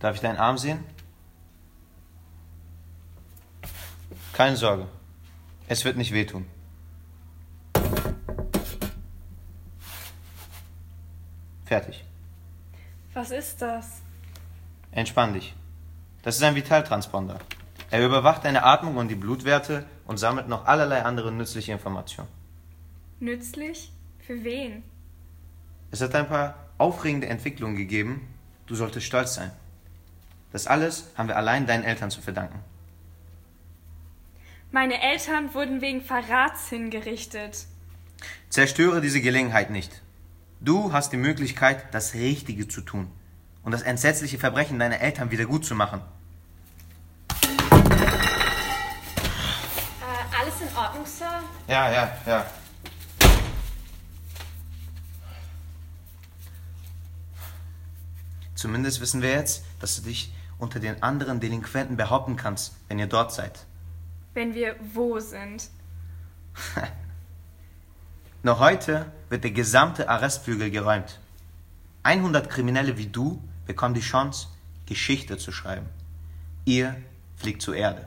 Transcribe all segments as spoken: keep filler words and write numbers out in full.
Darf ich deinen Arm sehen? Keine Sorge, es wird nicht wehtun. Fertig. Was ist das? Entspann dich. Das ist ein Vitaltransponder. Er überwacht deine Atmung und die Blutwerte und sammelt noch allerlei andere nützliche Informationen. Nützlich? Für wen? Es hat ein paar aufregende Entwicklungen gegeben. Du solltest stolz sein. Das alles haben wir allein deinen Eltern zu verdanken. Meine Eltern wurden wegen Verrats hingerichtet. Zerstöre diese Gelegenheit nicht. Du hast die Möglichkeit, das Richtige zu tun und das entsetzliche Verbrechen deiner Eltern wieder gut zu machen. Äh, alles in Ordnung, Sir? Ja, ja, ja. Zumindest wissen wir jetzt, dass du dich unter den anderen Delinquenten behaupten kannst, wenn ihr dort seid. Wenn wir wo sind? Noch heute wird der gesamte Arrestflügel geräumt. hundert Kriminelle wie du bekommen die Chance, Geschichte zu schreiben. Ihr fliegt zur Erde.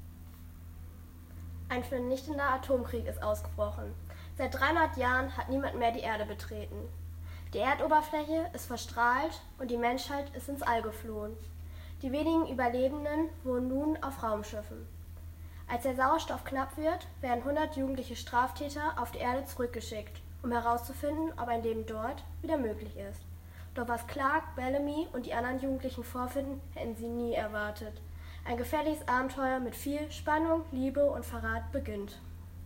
Ein vernichtender Atomkrieg ist ausgebrochen. Seit dreihundert Jahren hat niemand mehr die Erde betreten. Die Erdoberfläche ist verstrahlt und die Menschheit ist ins All geflohen. Die wenigen Überlebenden wohnen nun auf Raumschiffen. Als der Sauerstoff knapp wird, werden hundert jugendliche Straftäter auf die Erde zurückgeschickt, um herauszufinden, ob ein Leben dort wieder möglich ist. Doch was Clark, Bellamy und die anderen Jugendlichen vorfinden, hätten sie nie erwartet. Ein gefährliches Abenteuer mit viel Spannung, Liebe und Verrat beginnt.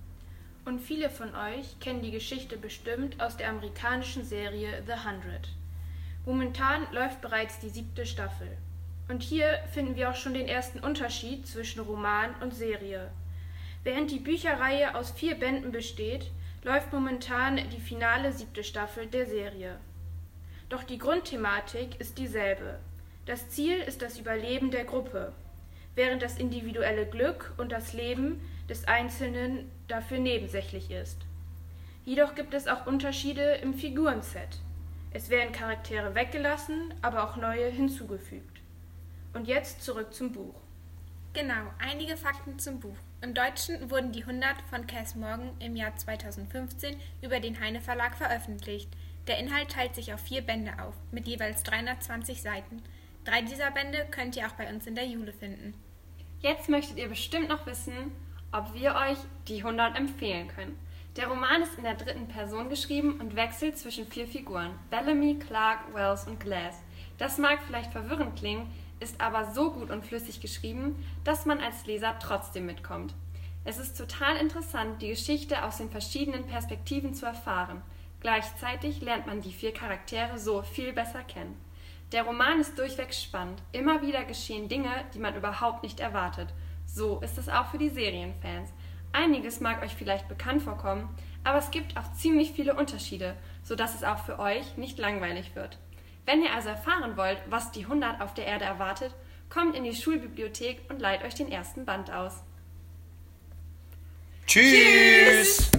Und viele von euch kennen die Geschichte bestimmt aus der amerikanischen Serie The Hundred. Momentan läuft bereits die siebte Staffel. Und hier finden wir auch schon den ersten Unterschied zwischen Roman und Serie. Während die Bücherreihe aus vier Bänden besteht, läuft momentan die finale siebte Staffel der Serie. Doch die Grundthematik ist dieselbe. Das Ziel ist das Überleben der Gruppe, während das individuelle Glück und das Leben des Einzelnen dafür nebensächlich ist. Jedoch gibt es auch Unterschiede im Figurenset. Es werden Charaktere weggelassen, aber auch neue hinzugefügt. Und jetzt zurück zum Buch. Genau, einige Fakten zum Buch. Im Deutschen wurden die hundert von Cass Morgan im Jahr zweitausendfünfzehn über den Heine Verlag veröffentlicht. Der Inhalt teilt sich auf vier Bände auf, mit jeweils dreihundertzwanzig Seiten. Drei dieser Bände könnt ihr auch bei uns in der Jule finden. Jetzt möchtet ihr bestimmt noch wissen, ob wir euch die hundert empfehlen können. Der Roman ist in der dritten Person geschrieben und wechselt zwischen vier Figuren: Bellamy, Clark, Wells und Glass. Das mag vielleicht verwirrend klingen, ist aber so gut und flüssig geschrieben, dass man als Leser trotzdem mitkommt. Es ist total interessant, die Geschichte aus den verschiedenen Perspektiven zu erfahren. Gleichzeitig lernt man die vier Charaktere so viel besser kennen. Der Roman ist durchweg spannend. Immer wieder geschehen Dinge, die man überhaupt nicht erwartet. So ist es auch für die Serienfans. Einiges mag euch vielleicht bekannt vorkommen, aber es gibt auch ziemlich viele Unterschiede, sodass es auch für euch nicht langweilig wird. Wenn ihr also erfahren wollt, was die hundert auf der Erde erwartet, kommt in die Schulbibliothek und leiht euch den ersten Band aus. Tschüss! Tschüss.